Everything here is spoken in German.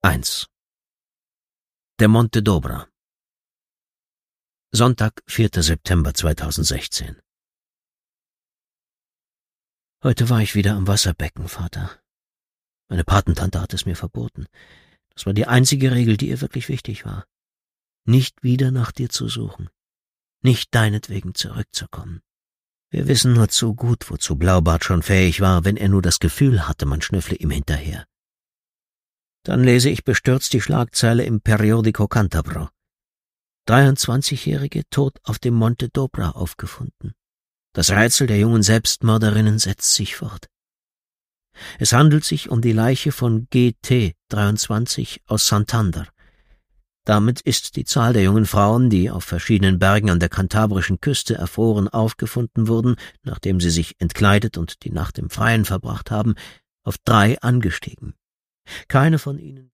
1. Der Monte Dobra. Sonntag, 4. September 2016. Heute war ich wieder am Wasserbecken, Vater. Meine Patentante hat es mir verboten. Das war die einzige Regel, die ihr wirklich wichtig war. Nicht wieder nach dir zu suchen. Nicht deinetwegen zurückzukommen. Wir wissen nur zu gut, wozu Blaubart schon fähig war, wenn er nur das Gefühl hatte, man schnüffle ihm hinterher. Dann lese ich bestürzt die Schlagzeile im Periodico Cantabro. 23-Jährige tot auf dem Monte Dobra aufgefunden. Das Rätsel der jungen Selbstmörderinnen setzt sich fort. Es handelt sich um die Leiche von GT, 23, aus Santander. Damit ist die Zahl der jungen Frauen, die auf verschiedenen Bergen an der kantabrischen Küste erfroren aufgefunden wurden, nachdem sie sich entkleidet und die Nacht im Freien verbracht haben, auf 3 angestiegen. Keine von ihnen